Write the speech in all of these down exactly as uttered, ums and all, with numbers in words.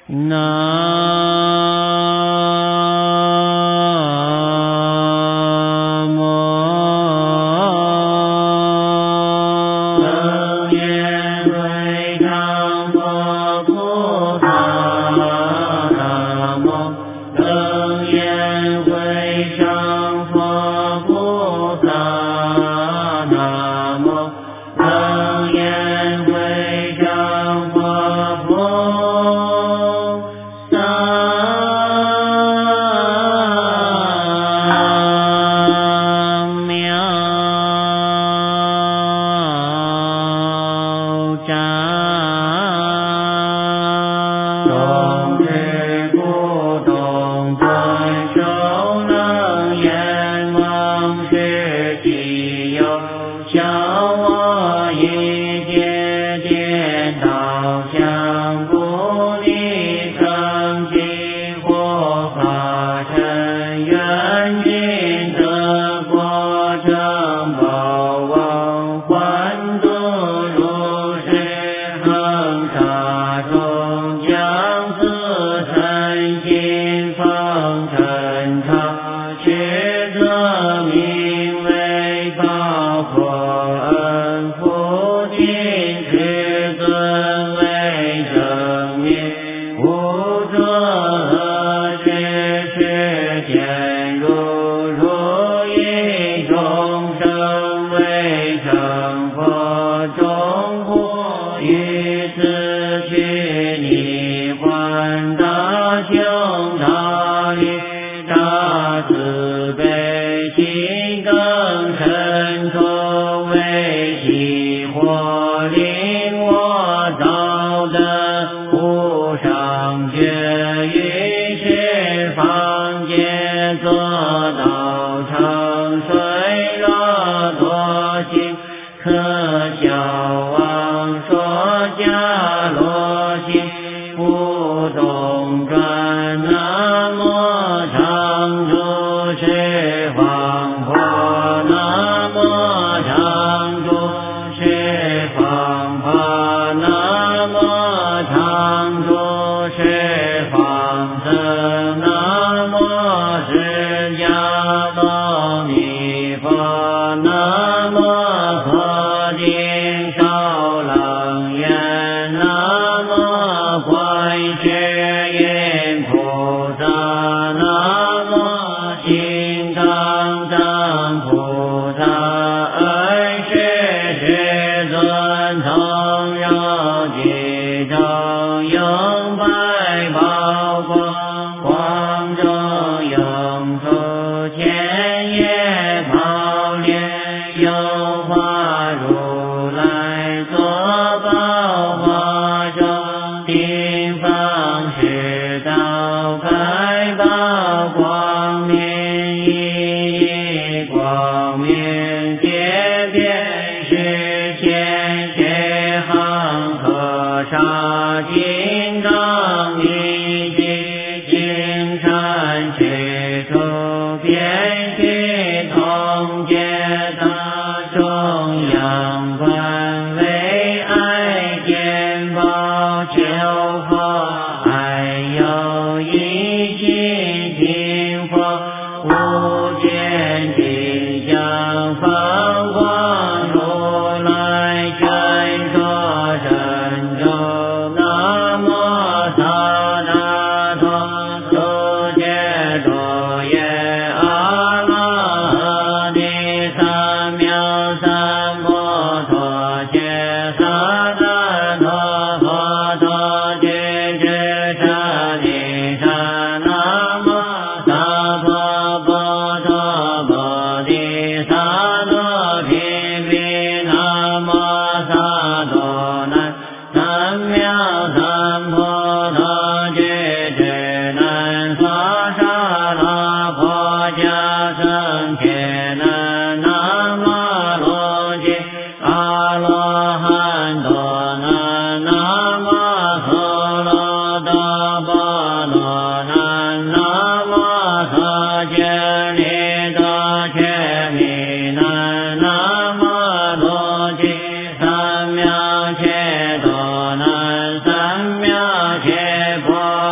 三藐切多南三藐切婆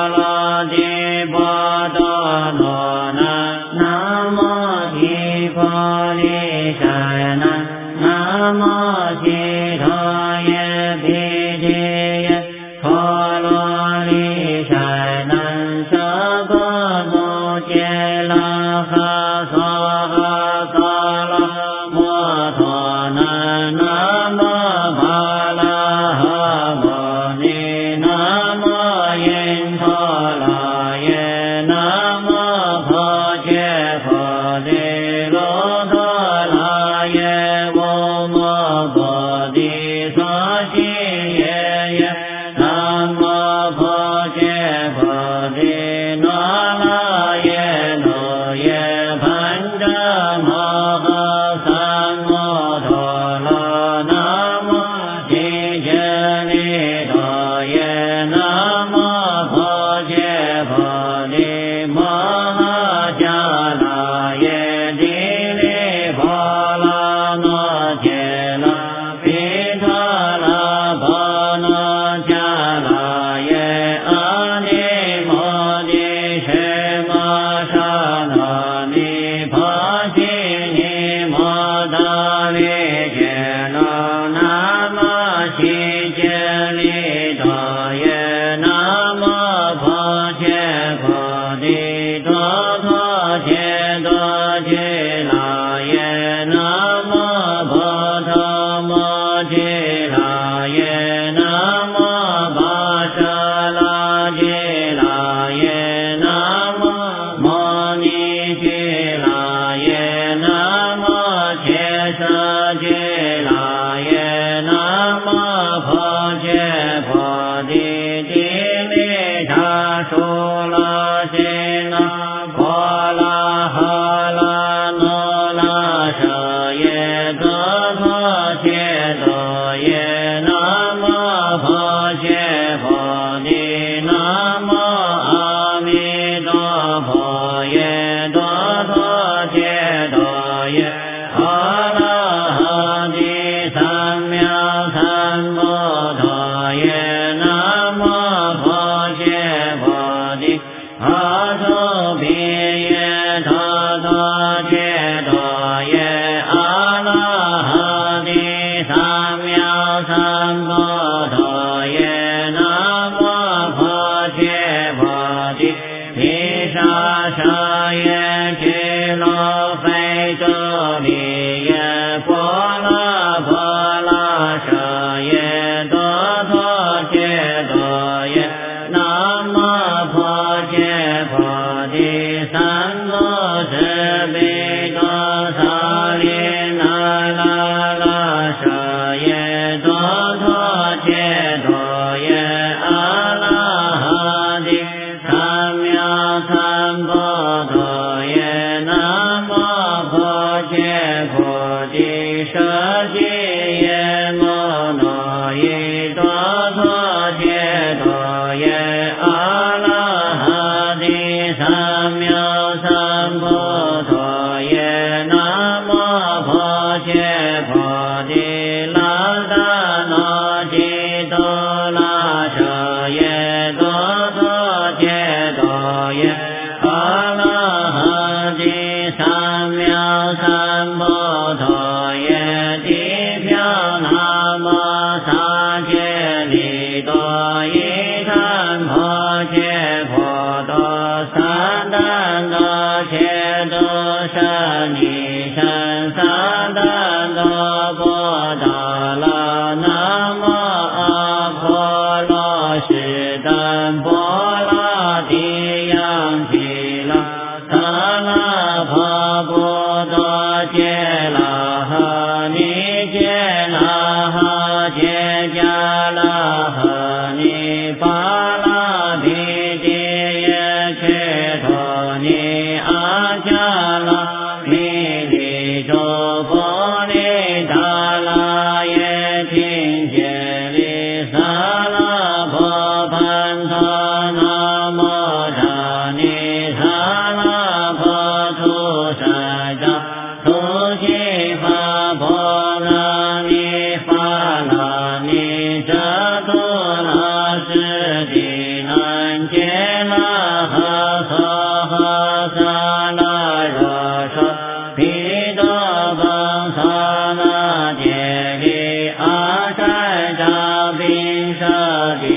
沙地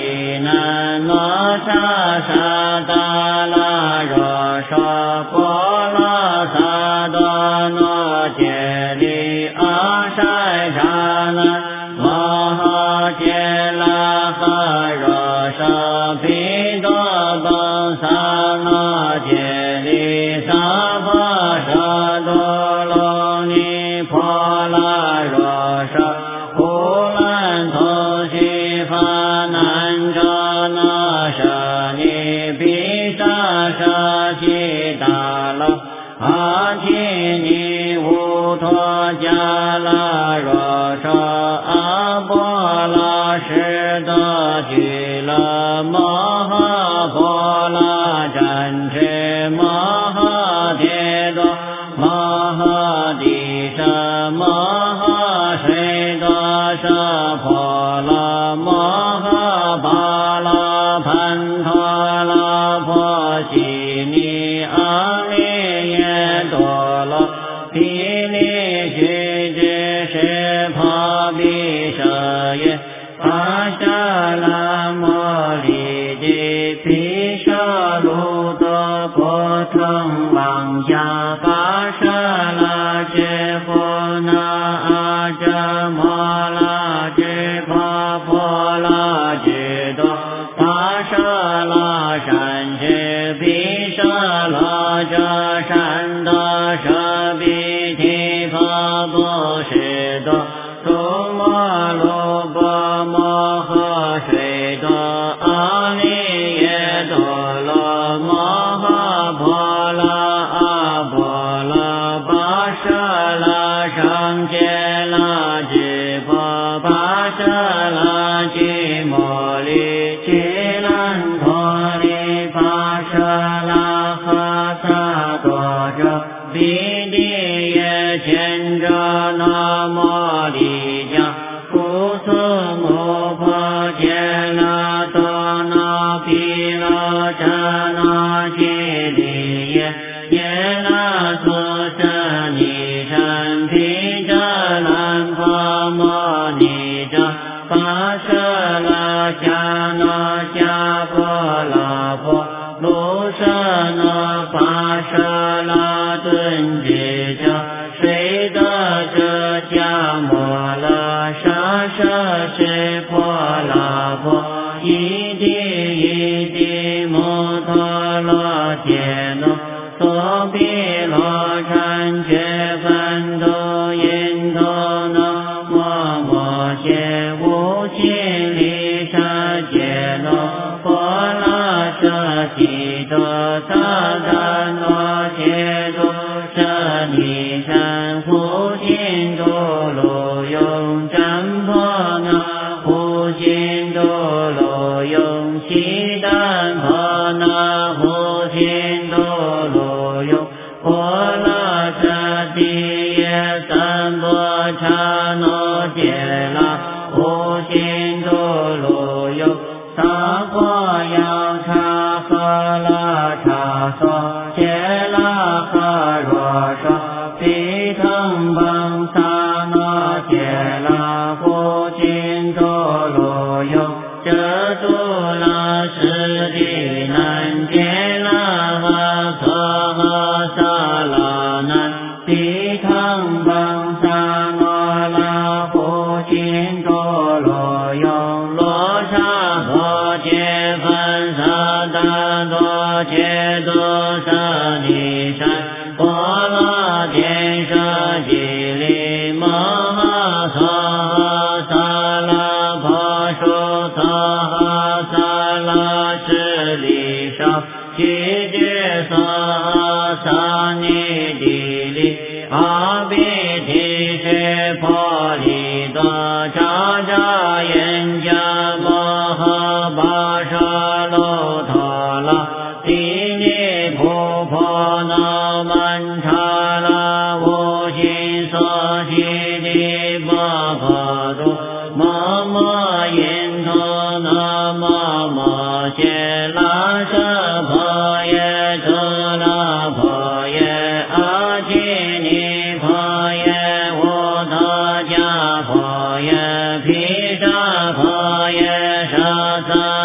毗那那沙沙达拉若娑婆罗萨多那揭利阿塞沙那摩诃揭拉哈若娑毗多波萨那揭利萨婆沙多罗尼婆拉若娑呼兰陀悉发难遮那舍尼毗沙舍悉达罗阿提尼乌陀迦拉若娑阿波罗湿多俱勒摩诃婆罗展持摩诃铁多摩诃帝舍摩诃水多舍婆罗摩诃巴罗盘陀罗婆悉尼阿利耶多罗毗利须知识婆毗舍耶巴沙拉摩利地毗舍卢多波腾王迦巴沙拉智婆那阿遮摩拉智婆婆拉智多巴沙拉善智毗舍罗遮善多舍毗提婆波士多苏摩罗波摩诃水多阿利耶多罗摩诃婆罗阿婆罗巴沙拉上揭拉智婆巴沙拉俱摩利俱兰陀利巴沙拉哈萨多遮毗帝耶千遮那摩利迦古苏摩婆揭拉多那毗罗遮那揭利耶耶那苏舍尼山毗遮兰婆摩尼遮巴舍拉迦那迦婆拉婆卢舍那巴舍拉顿智遮水德遮迦摩拉沙舍释婆拉婆伊地伊地摩陀罗揭罗娑毗罗禅觉梵多因多那摩摩揭无尽利沙揭罗婆拉舍悉多萨达罗揭多舍尼山呼尽多罗用占婆那呼尽多罗用悉丹婆那呼尽多罗用婆拉舍地耶三波刹那揭拉呼尽多罗用萨婆扬刹哈拉刹娑揭拉哈若娑毗腾邦萨那揭拉呼尽多罗用遮度拉室地难揭拉哈可哈萨拉难毗腾邦萨那拉呼尽多罗用罗刹婆揭梵萨达多揭多舍尼山婆罗天舍吉利摩诃萨萨拉婆娑萨萨拉室利沙悉知萨萨尼地利阿毗提舍婆利多扎扎耶迦摩诃巴沙罗陀罗地尼婆婆那曼荼拉无心所悉地波婆多摩摩因陀那摩摩揭拉舍婆耶遮拉婆耶阿提尼婆耶无陀迦婆耶毗沙婆耶沙萨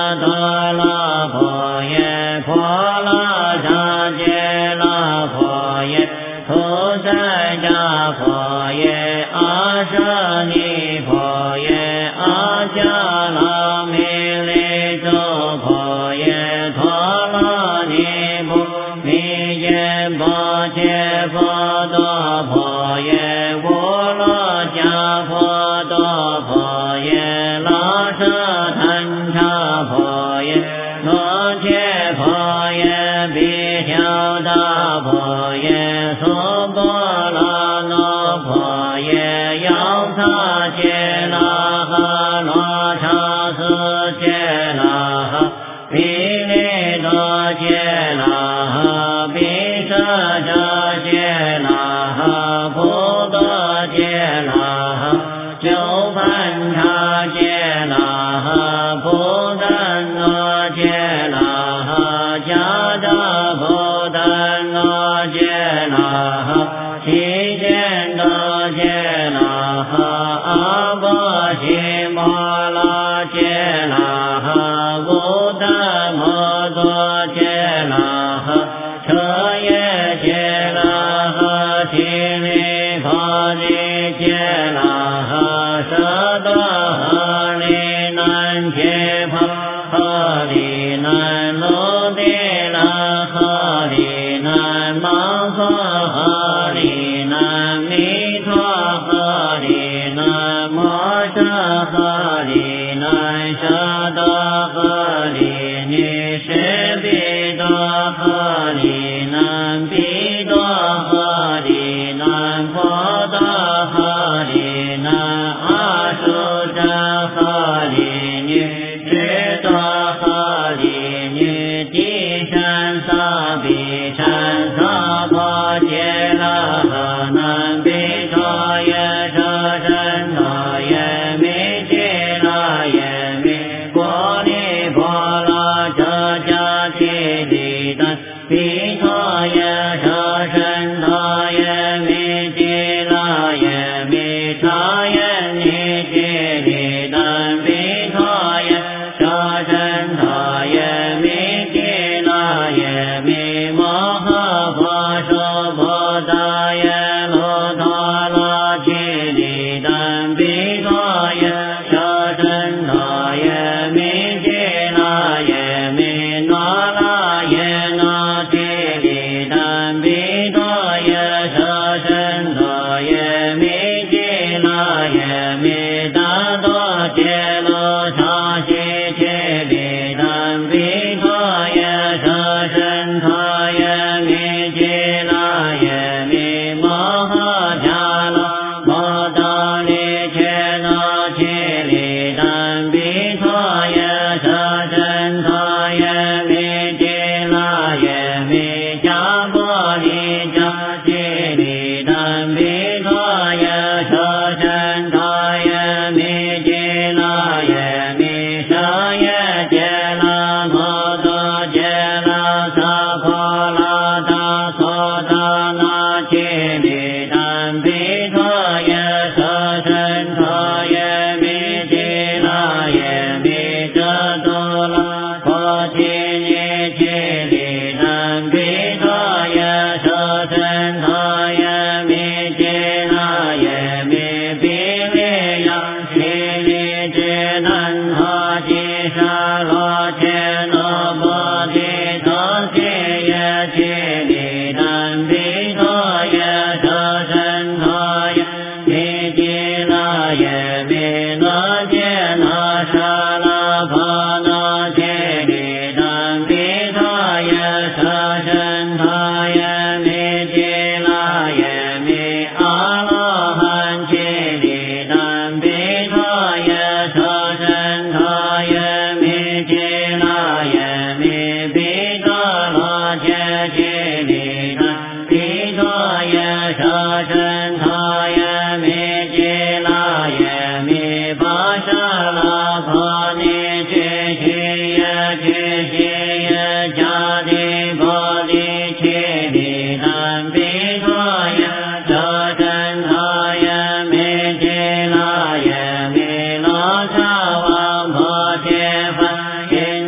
多罗婆耶，婆罗迦揭罗婆耶，菩萨迦婆耶，阿舍尼婆耶，阿迦拉弥利足婆耶，陀罗尼布弥耶波切波多婆耶，无罗迦婆多婆耶，拉舍檀茶婆耶，罗切婆耶，比丘达婆耶，苏波罗那婆耶，ယော他揭那哈，罗刹斯揭那哈，毗利多揭那哈，毗舍迦揭那哈，普多揭那哈，九盘茶揭那哈，不但罗揭那哈，迦达不但罗揭那哈，七见多揭那哈，阿波悉摩罗揭那哈，无但摩多揭那哈，彻夜揭那哈，悉利婆利揭那哈，舍多哈利南揭婆哈利南罗地那哈利南摩诃哈利南弥陀哈利南摩舍哈利南舍多哈利尼舍比多哈利南比多哈利南婆多哈利南阿苏扎哈利尼智多哈利尼地山萨比山萨婆揭那哈南比陀耶舍身陀耶弥揭那耶弥波利波罗遮迦提利丹比陀耶舍身陀耶弥揭那耶弥茶耶尼揭利丹比陀耶舍身陀耶弥揭那耶弥摩诃婆娑婆达耶罗陀罗揭利丹比陀耶舍身陀耶弥揭那耶弥那拉耶那揭利丹比陀耶舍身陀耶弥揭那耶弥达多揭罗刹悉揭利丹比陀耶舍身陀耶弥揭那耶弥摩诃迦罗摩达利揭那揭利丹比陀耶舍身陀耶弥揭那耶弥迦波利迦揭利丹比陀耶舍身陀耶弥揭那耶弥舍耶揭那摩多揭那萨婆拉达娑达那揭利丹比陀耶舍身陀耶弥揭那耶弥遮多拉婆提尼揭利丹比陀耶舍身陀耶弥揭那耶弥比利央悉利揭南哈吉沙罗揭那波提多揭耶揭利丹比陀耶舍身陀耶弥揭那耶弥那揭那沙拉婆那揭利丹比陀耶舍身陀耶弥揭那耶弥阿罗汉揭利丹比陀耶舍身陀耶弥揭那耶弥比多罗揭揭利丹比陀耶舍身陀耶弥揭那耶弥巴沙拉婆尼揭悉耶揭悉耶迦提婆利揭利丹比陀耶舍身陀耶弥揭那耶弥罗刹王婆揭梵因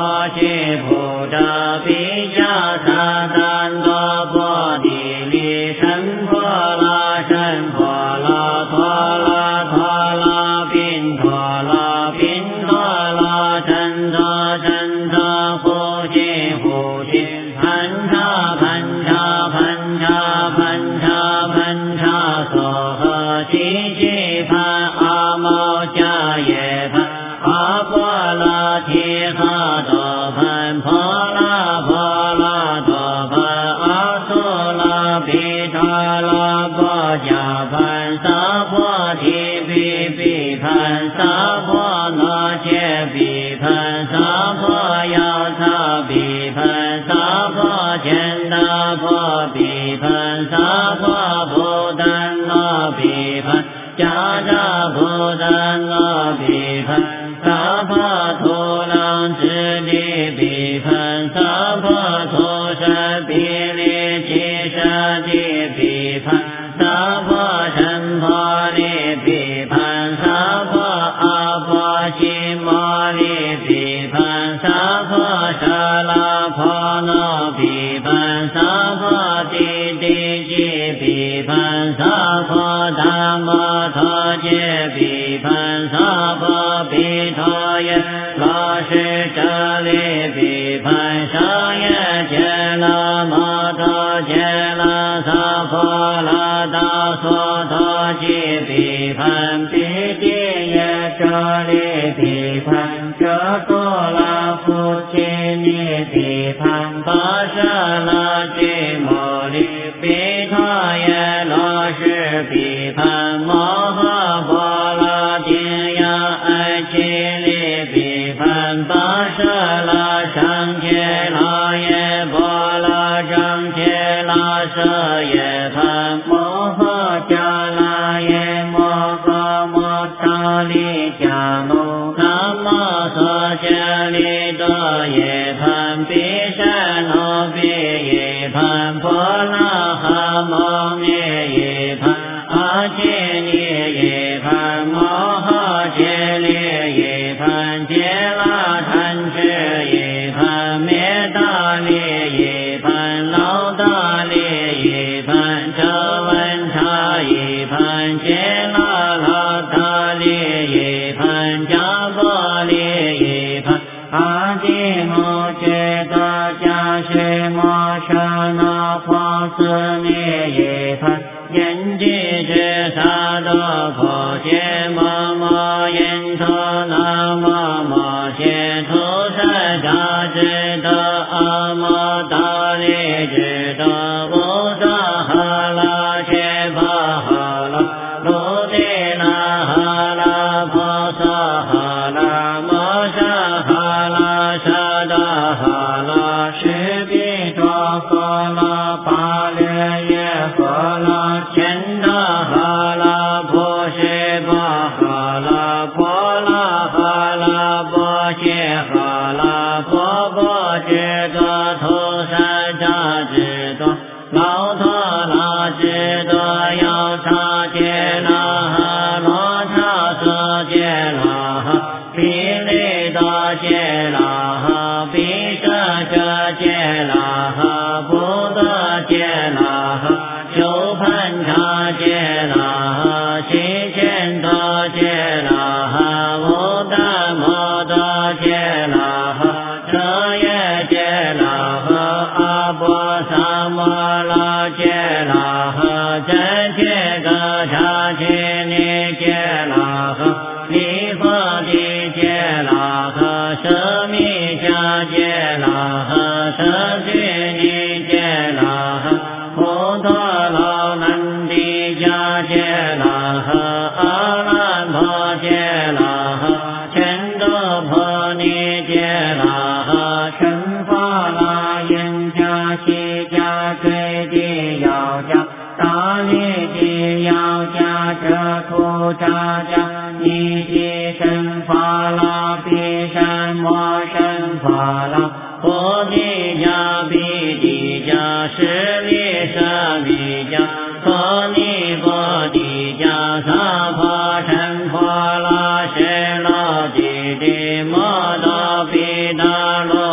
婆悉菩者毗迦萨埵多波提利神婆罗神婆罗陀罗陀罗宾陀罗宾陀罗真陀真陀呼吸呼吸盘查盘查盘查盘查盘查娑诃悉悉盘阿摩迦耶盘阿波罗提哈多盘婆罗婆罗多盘阿苏罗毗陀罗波迦盘萨婆提毗毗盘萨婆那切毗盘萨婆药叉毗盘萨婆乾达婆毗盘萨婆菩丹那毗盘迦扎菩丹那毗盘萨婆图朗智利毗盘萨婆图舍毗利祇舍地毗盘萨婆神婆利毗盘萨婆阿婆悉摩利毗盘萨婆舍拉婆那毗盘萨婆地地基毗盘萨婆达摩陀揭毗盘萨婆毗陀耶罗什舍利毗盘舍耶揭罗摩陀揭罗萨婆拉达娑陀揭毗盘毗地耶舍利毗盘遮多拉夫提尼毗盘巴舍拉居摩利毗陀耶罗什毗盘摩诃婆罗提呀爱奇利毗盘巴舍拉上揭拉耶婆罗上揭拉舍耶盘摩诃迦拉耶摩诃摩达利迦努南无梭揭利多耶盘毗舍那毗耶盘婆那哈摩涅耶盘阿揭利耶盘摩诃揭利耶盘揭拉贪痴耶盘灭大利耶盘老大利耶盘遮文察耶盘揭拉拉大利耶盘迦波利耶盘阿底摩揭达迦舍摩舍那婆斯涅耶盘言吉之萨多婆揭摩摩言陀那摩摩揭图舍迦智多阿摩达利智多无萨哈拉切巴哈拉卢地那哈拉婆萨哈拉摩舍哈拉舍达哈拉释比多哈拉巴列耶哈拉乾达哈拉婆舍巴哈拉婆拉哈拉波揭哈拉婆波揭多图舍迦智多老陀拉智多药叉揭拉哈罗叉色揭拉哈毗利多揭拉哈毗舍舍揭拉哈不得揭拉哈修盘叉揭拉哈悉乾多揭拉哈无达摩多揭拉哈舍耶揭拉哈阿波萨摩拉揭拉哈真切格刹揭尼揭拉哈离佛地揭拉哈舍密迦揭拉哈舍居尼揭拉哈菩陀罗南帝迦揭拉哈阿兰婆揭拉哈乾多婆尼揭拉哈成法拉延迦悉迦最地要迦大利地要迦遮图扎迦尼地神法拉毗山摩神法拉菩提迦毗提迦舍利舍利迦陀尼波提迦萨婆神婆拉舍罗地地摩多毗达罗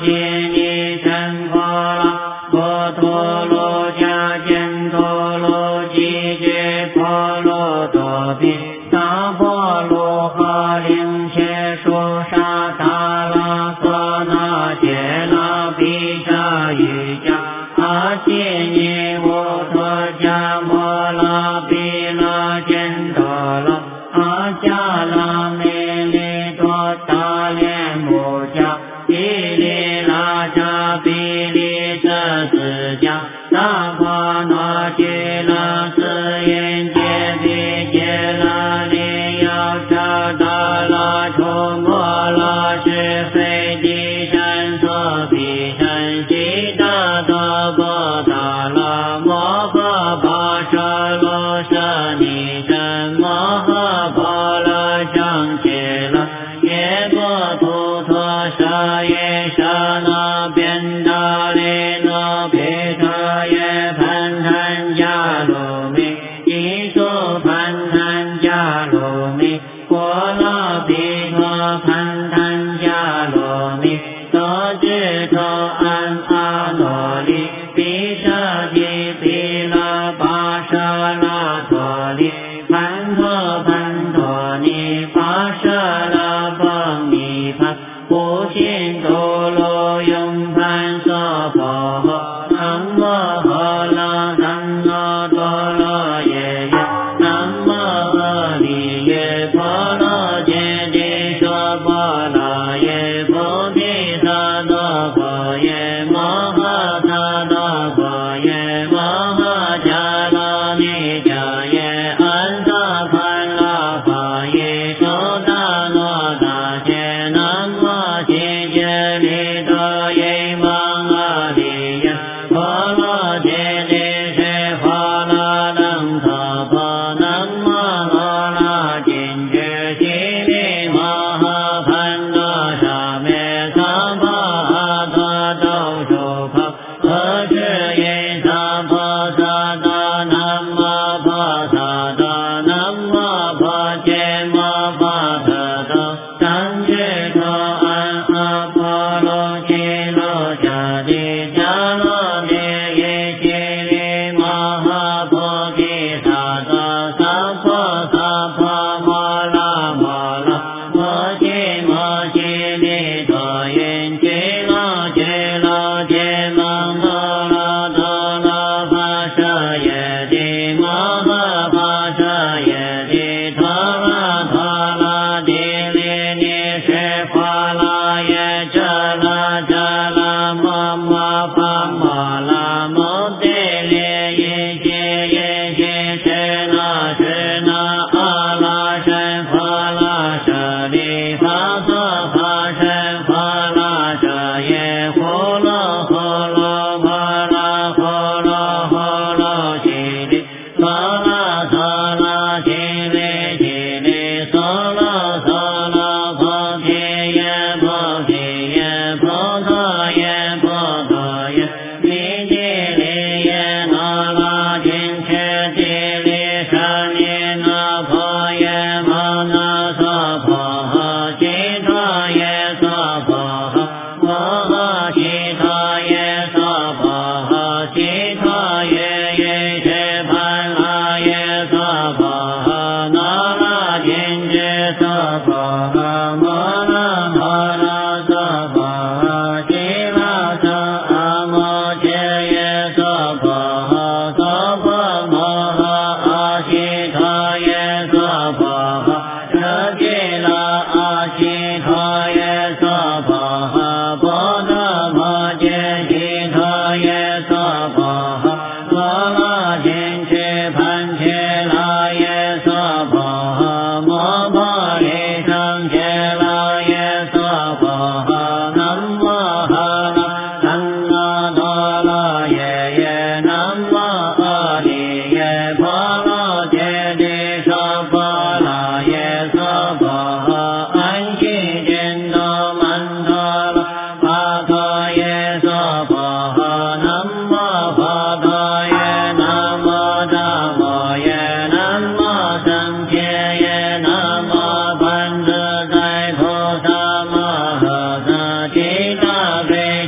悉尼神婆罗波陀罗迦犍陀罗吉杰婆罗多毗萨婆罗哈灵切殊沙达拉娑那揭拉毗沙瑜伽阿悉尼无陀迦摩拉毗那犍陀罗阿迦拉美利多达连母迦毗利拉迦毗利舍斯迦萨婆那吉拉斯因揭毗揭拉利要查达拉出摩拉是非地山所毗山悉达多波达拉摩诃巴舍罗舍尼真摩诃婆罗僧揭拉耶波图陀舍耶舍那边达利那毗陀耶盘檀迦卢米伊苏盘檀迦卢米波罗毗陀盘檀迦卢米多智多安阿罗利毗舍提毗拉巴舍那陀利盘陀盘陀尼巴舍那邦尼盘无尽多罗拥盘娑婆诃南无阿那三那多罗耶耶南无阿利耶婆罗揭谛娑婆那耶菩提萨埵婆耶摩诃萨埵婆耶摩诃迦拉尼迦耶安萨盘拉法耶周达罗达揭南无悉揭利多耶芒阿利耶婆罗揭谛舍婆罗登陀婆南无阿那金觉悉利摩诃盘多沙灭萨婆阿陀兜输婆阿智耶萨婆萨埵南无婆萨埵南无婆揭摩罚特多三智多安阿婆罗揭罗迦帝迦罗耶耶悉利摩诃菩提萨埵萨婆萨婆摩拉摩拉摩揭摩悉利多因揭罗揭罗揭芒多罗多罗跋舍耶帝摩诃跋舍耶帝陀罗陀罗帝利尼舍婆罗耶遮罗遮罗摩摩罚摩拉摩帝利耶揭耶揭舍那舍那阿拉申婆罗舍利法娑法申婆罗舍耶呼罗呼罗婆罗呼罗呼罗悉利娑罗娑罗悉利悉利娑罗娑罗菩提耶菩提耶菩陀耶菩陀耶弥帝利耶那拉金切帝利舍尼那婆耶摩那娑婆诃悉陀耶娑婆诃摩诃悉陀耶娑婆诃悉陀耶耶切盘拉耶娑婆诃那拉金智娑婆诃摩那摩那娑婆诃悉拉舍阿摩切耶娑婆诃娑婆摩诃阿悉陀耶娑婆诃舍吉拉阿悉陀耶娑婆诃波那摩揭悉陀耶娑婆诃摩拉金智盘切拉耶娑婆诃摩婆利胜切拉耶娑婆诃南无阿那三那多罗耶耶南无阿利耶婆罗揭谛娑婆那耶娑婆诃安悉见多曼陀罗巴陀耶娑婆诃南无婆陀耶南无达摩耶南无僧伽耶南无观自在菩萨摩诃萨悉大悲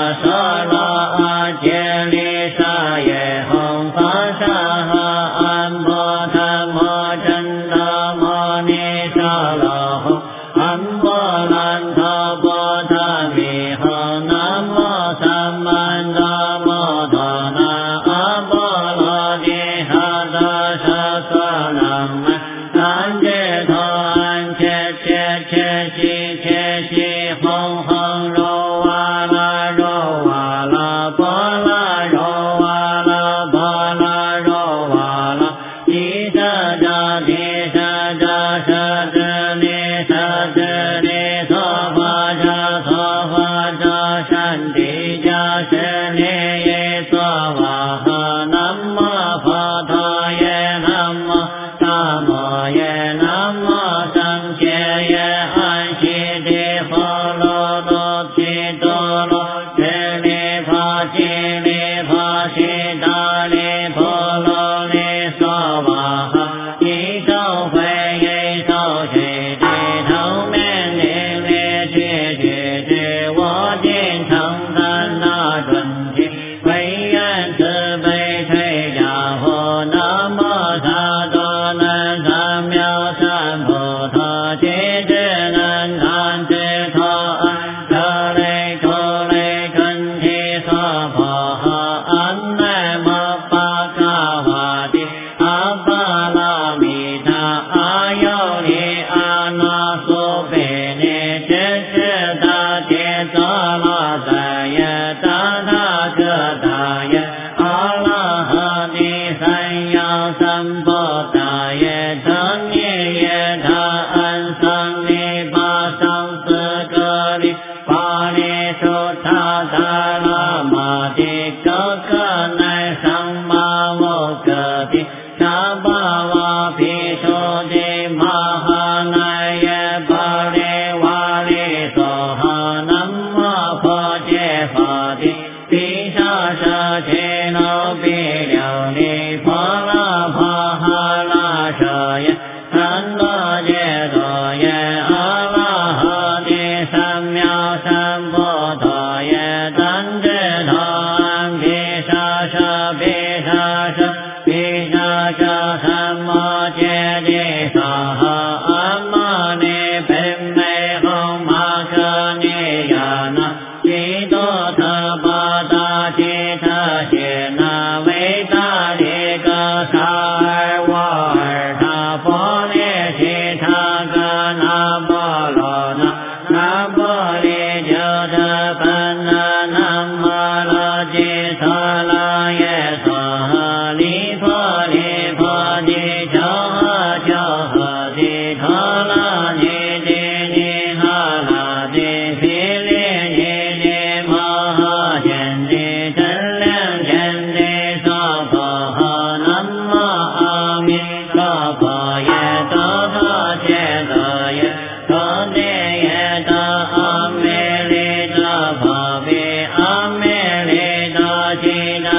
沙拉揭利沙耶吽发沙安波他摩真达摩尼沙罗吽安波兰他波他弥吽南无萨曼达摩多那阿波罗揭哈达沙萨那曼南揭陀安揭揭揭西揭西吽吽柔哇啦柔哇啦波啦柔哇啦波啦柔哇啦地沙扎地沙扎沙智利沙智利娑婆诃娑婆诃善地迦室利耶娑哇诃南无佛陀耶南无大摩耶南无上伽耶安悉地佛罗罗毗多罗智利帕悉利帕悉达利婆罗利娑哇诃一手回一手去地头面顶列去去去我今成三那准提唯愿慈悲垂家佛南无萨多南三藐三菩提智南禅智陀安舍雷陀雷准提娑婆诃安奈摩巴嘎瓦帝阿巴拉弥达阿尤利阿那苏毗尼智智达揭娑罗塞耶达他哥达耶阿拉哈尼三藐三菩提耶成尼耶他安桑尼巴桑斯格利巴利苏塔达拉玛帝格格乃桑玛无格帝沙巴瓦毗苏帝玛哈乃耶巴利瓦利娑哈南无婆揭法帝毗沙舍揭罗毗琉璃婆罗婆哈拉舍耶三多揭多耶阿拉哈帝三藐三菩提耶单智陀安毗沙舍毗沙舍毗沙舍三摩揭谛萨哈阿摩尼毗美吽玛可尼亚那基多特巴达吉特谢那维达利格萨尔瓦尔他波列其他格那波罗那那波利就特本那南无罗吉萨拉耶娑哈利婆利婆地求诃求诃地陀罗尼地尼哈拉地毗利尼地摩诃见地真量见地娑婆诃南无阿弥陀佛耶多他揭多耶多地耶多阿弥利多婆毗阿弥利多悉达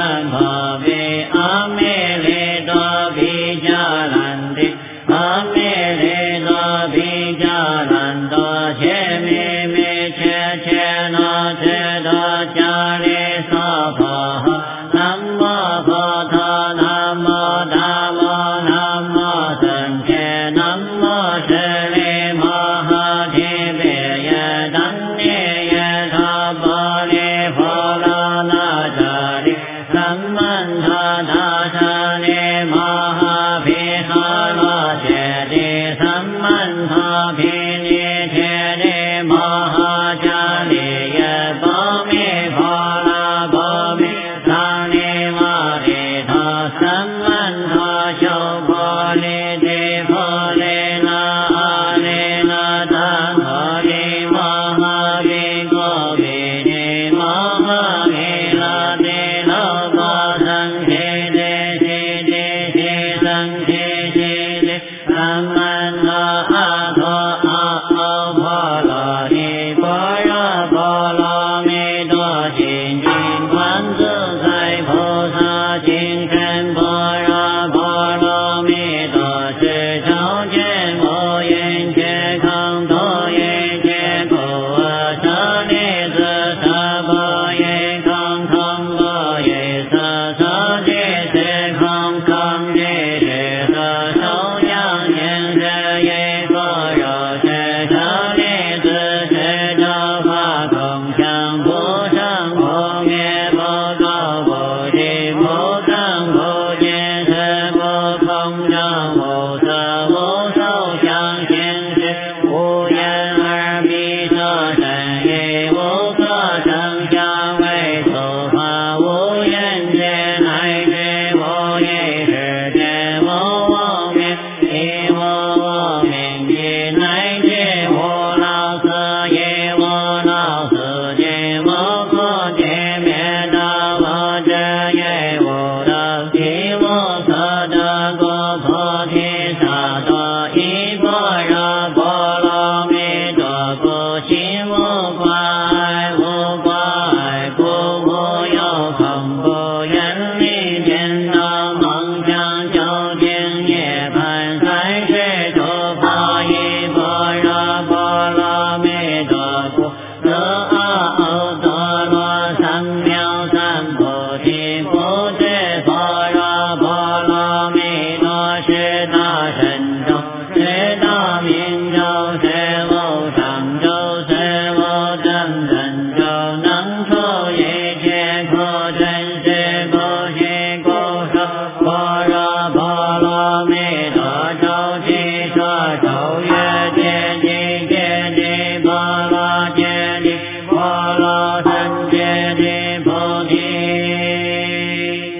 妙三菩提不知般若波罗蜜多时大神咒十大明咒十无上咒十无正等咒能除一切苦真实不虚故说般若波罗蜜多咒其说咒曰揭谛揭谛波罗揭谛波罗僧揭谛菩提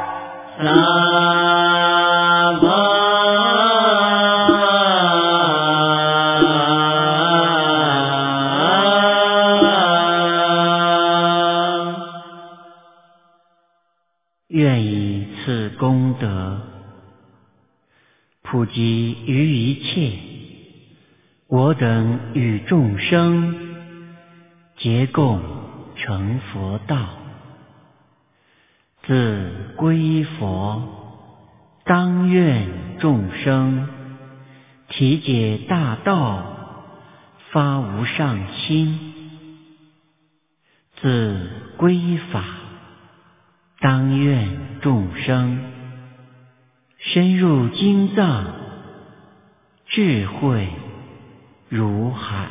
萨婆愿以此功德普及于一切我等与众生，皆共成佛道。自皈依佛，当愿众生体解大道，发无上心；自皈依法，当愿众生深入经藏，智慧如海；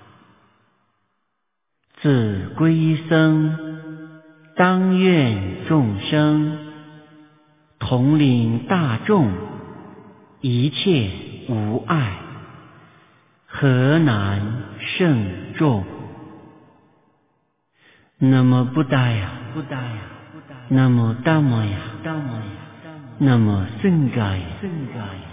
自皈依僧，当愿众生统领大众，一切无碍，何难胜众？那么不达呀，不达呀，那么达摩呀，达摩呀，那么僧伽呀，僧伽呀。